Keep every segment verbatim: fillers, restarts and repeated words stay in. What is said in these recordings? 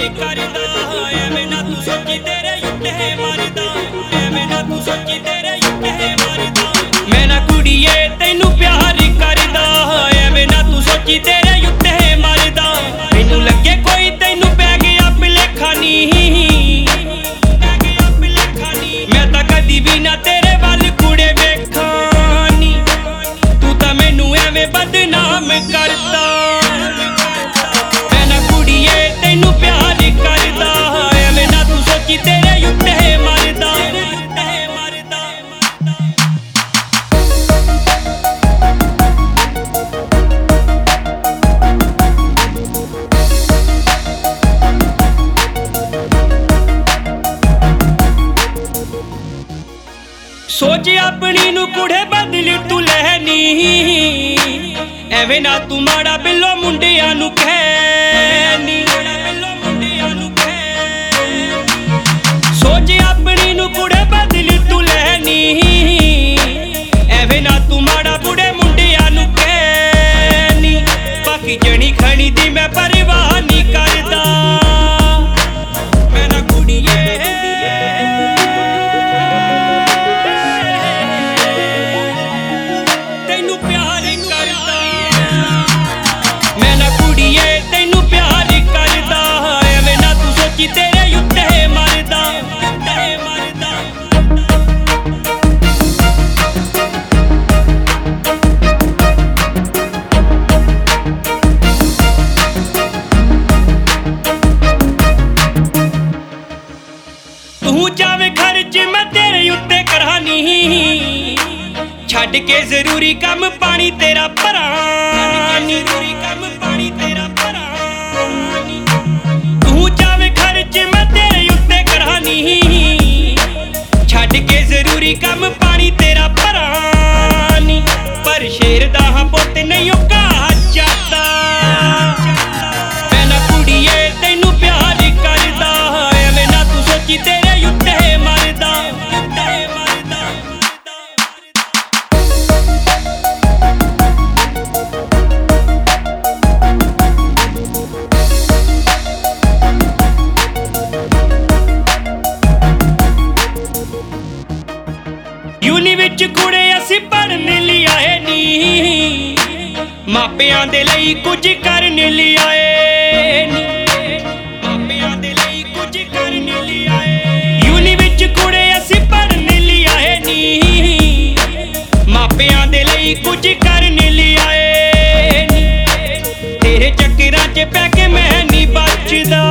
करदा एवें ना तू सोची तेरे युद्ध है मरदा एवें ना तू सोची तेरे युद्ध है मरदा मैं ना कुड़िए तैनू प्यार करदा एवें ना तू सोची तेरे युद्ध है मरदा मैनू लगे कोई तैनू पै गया भुलेखा नी पै गया भुलेखा नी मैं तां कदी भी ना तेरे वल कुड़े वेखां नी तू तां मैनू एवें बदनाम करदा तेरे युद्ध है मरदा सोच अपनी नू कुड़े बदल तू लहनी एवें ना तू माड़ा बिलो मुंडियां नू कहनी सोच अपनी नू कुड़े बदल तू लहनी एवें ना तू माड़ा बुढ़े मुंडियां नू कहनी बाकी जनी खनी दी मैं परवाह नहीं करदा मैं ना कुड़िए तैनू प्यार करदा मैं ना कुड़िए तैनू प्यार करदा एवें ना तू सोची तेरे युद्ध है मरदा तू चावे खर्च मैं तेरे उत्ते करानी छड्ड के जरूरी कम पानी तेरा भरानी जरूरी कम पानी तेरा भरानी तू चावे खर्च मैं तेरे उत्ते करानी छड्ड के जरूरी कम पानी तेरा भरानी पर शेर दा हां पुत्त नहीं ओ घाह चरदा मैं ना कुड़िए तैनू प्यार करदा एवें ना तू सोची तेरे युद्ध है मरदा यूनी विच कुड़े असीं पढ़न लई आए नी मापियां दे लई कुछ करन लई आए नी मापियां दे लई कुछ करन लई आए यूनी विच कुड़े असीं पढ़न लई आए नी मापियां दे लई कुछ करन लई आए नी तेरे चक्करां च पै के मैं नहीं बचदा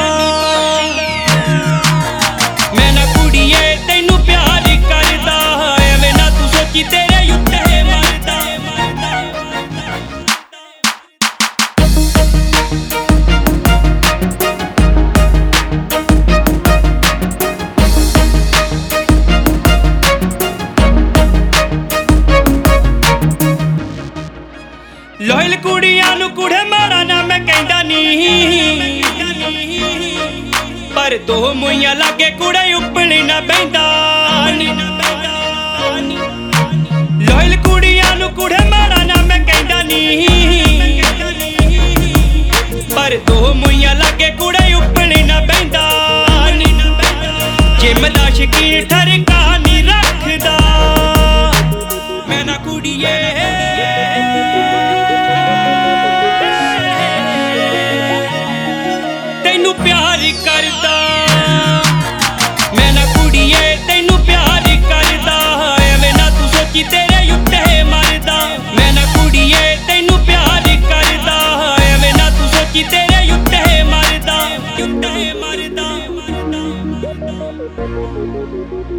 मैं ना कुड़िए तैनू प्यार करदा एवें ना तू सोची तेरे युद्ध है मरदा लोयल कुड़ियां नू कुड़े माड़ा ना मैं कहंदा नी पर दो मुइयां लागे कुड़े उपली ना बहिंदा नी लोयल कुड़ियां नू कुड़े माड़ा ना मैं कहंदा नी पर दो मुइयां लागे कुड़े उपली ना बहिंदा नी जिम दा शकीन ठरका नहीं रखदा मैं ना कुड़िए तैनू प्यार करदा मैं ना कुड़िए तैनू प्यार करदा एवें ना तू सोची तेरे युद्ध है मरदा मैं ना कुड़िए तैनू प्यार करदा एवें ना तू सोची तेरे युद्ध है मरदा युद्ध है मरदा